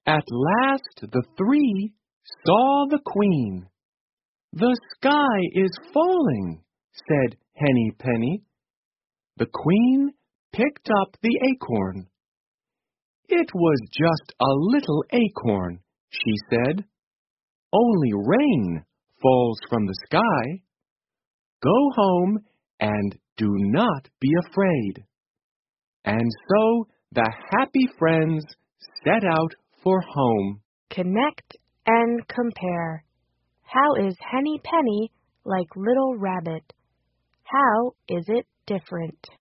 At last the three saw the Queen. "The sky is falling," said Henny Penny. The Queen picked up the acorn. "It was just a little acorn," she said. "Only rain falls from the sky. Go home and do not be afraid." And so the happy friends set out for home. Connect and compare. How is Henny Penny like Little Rabbit? How is it different?